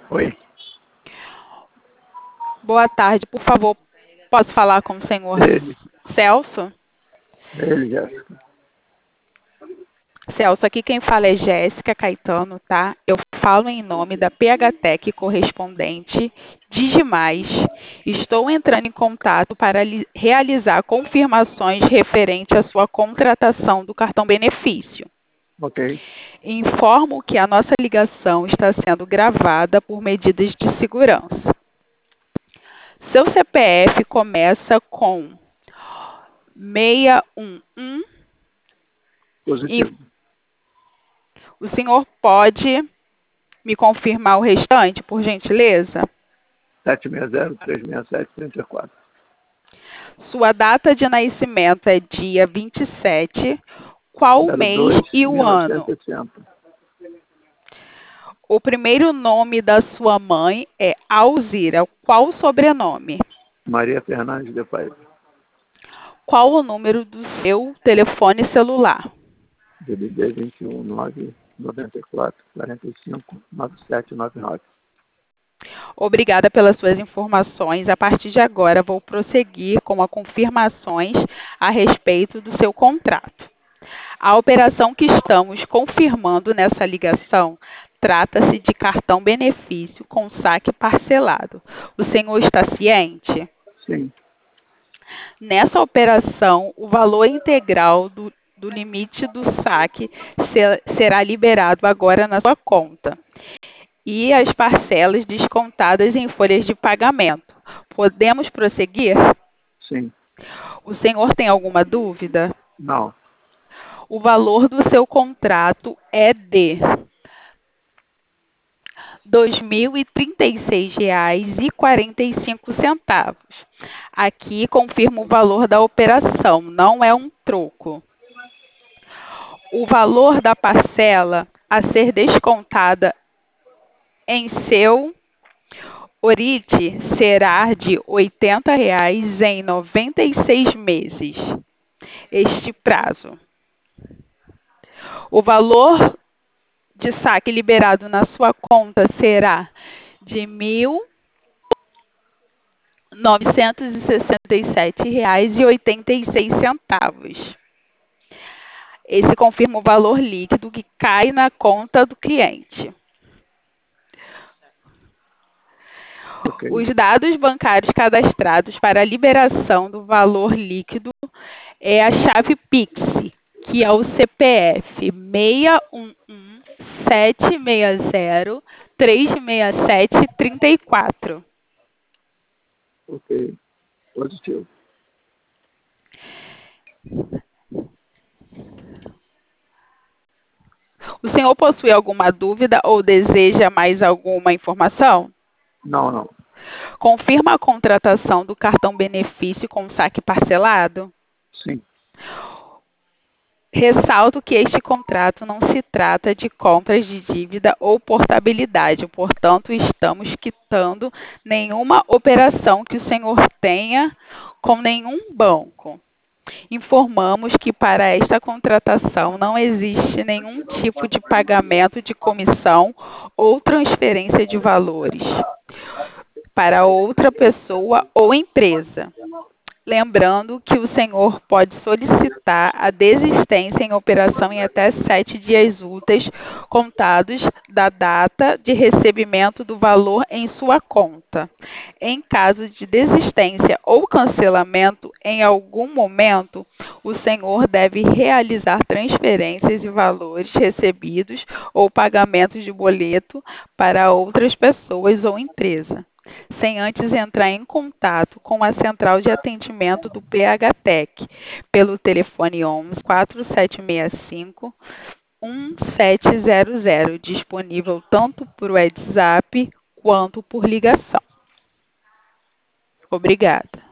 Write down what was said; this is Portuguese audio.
Oi, Boa tarde, por favor, posso falar com o senhor ele, Celso? Jéssica. Celso, aqui quem fala é Jéssica Caetano, tá? Eu falo em nome da PHTEC correspondente Digimais. Estou entrando em contato para realizar confirmações referente à sua contratação do cartão benefício. Ok, Informo que a nossa ligação está sendo gravada por medidas de segurança. Seu CPF começa com 611 e positivo. o senhor pode me confirmar o restante, por gentileza? 760-367-34. Sua data de nascimento é dia 27. Qual o mês 02 e o ano? 1960. O primeiro nome da sua mãe é Alzira. Qual o sobrenome? Maria Fernandes de Paiva. Qual o número do seu telefone celular? DDD 21 9 94 45 9799. Obrigada pelas suas informações. A partir de agora, vou prosseguir com as confirmações a respeito do seu contrato. A operação que estamos confirmando nessa ligação trata-se de cartão benefício com saque parcelado. O senhor está ciente? Sim, Nessa operação, o valor integral do limite do saque será liberado agora na sua conta e as parcelas descontadas em folhas de pagamento. Podemos prosseguir? sim. O senhor tem alguma dúvida? Não, O valor do seu contrato é de R$ 2.036,45. Aqui confirma o valor da operação, não é um troco. O valor da parcela a ser descontada em seu orite será de R$ 80,00 em 96 meses. Este prazo. O valor de saque liberado na sua conta será de R$ 1.967,86. Esse confirma o valor líquido que cai na conta do cliente. ok. Os dados bancários cadastrados para a liberação do valor líquido é a chave Pix, que é o CPF 611-760-367-34. Ok, positivo. O senhor possui alguma dúvida ou deseja mais alguma informação? Não, não. Confirma a contratação do cartão benefício com saque parcelado? Sim, Ressalto que este contrato não se trata de compras de dívida ou portabilidade, portanto, estamos quitando nenhuma operação que o senhor tenha com nenhum banco. Informamos que para esta contratação não existe nenhum tipo de pagamento de comissão ou transferência de valores para outra pessoa ou empresa. Lembrando que o senhor pode solicitar a desistência em operação em até 7 dias úteis, contados da data de recebimento do valor em sua conta. Em caso de desistência ou cancelamento em algum momento, o senhor deve realizar transferências de valores recebidos ou pagamentos de boleto para outras pessoas ou empresa, sem antes entrar em contato com a central de atendimento do PHTEC pelo telefone 11 4765 1700, disponível tanto por WhatsApp quanto por ligação. Obrigada.